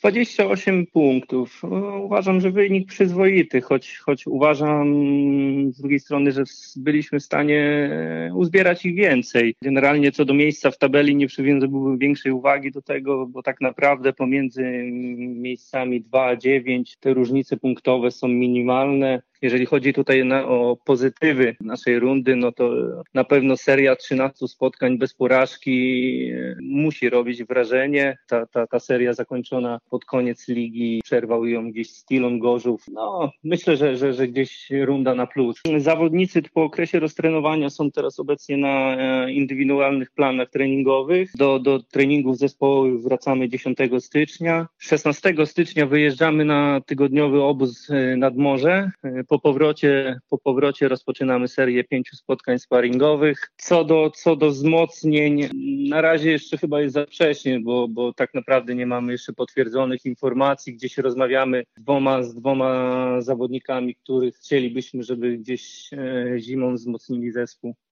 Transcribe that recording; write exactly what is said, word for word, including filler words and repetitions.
dwadzieścia osiem punktów. No, uważam, że wynik przyzwoity, choć, choć uważam z drugiej strony, że byliśmy w stanie uzbierać ich więcej. Generalnie co do miejsca w tabeli nie przywiązałbym większej uwagi do tego, bo tak naprawdę pomiędzy miejscami dwa a dziewięć te różnice punktowe są minimalne. Jeżeli chodzi tutaj na, o pozytywy naszej rundy, no to na pewno seria trzynastu spotkań bez porażki musi robić wrażenie. Ta, ta, ta seria zakończona pod koniec ligi, przerwał ją gdzieś Stilon Gorzów. No, myślę, że, że, że gdzieś runda na plus. Zawodnicy po okresie roztrenowania są teraz obecnie na indywidualnych planach treningowych. Do, do treningów zespołowych wracamy dziesiątego stycznia. szesnastego stycznia wyjeżdżamy na tygodniowy obóz nad morze. Po powrocie, po powrocie rozpoczynamy serię pięciu spotkań sparingowych. Co do, co do wzmocnień, na razie jeszcze chyba jest za wcześnie, bo, bo tak naprawdę nie mamy jeszcze potwierdzonych informacji. Gdzieś rozmawiamy z dwoma, z dwoma zawodnikami, których chcielibyśmy, żeby gdzieś e, zimą wzmocnili zespół.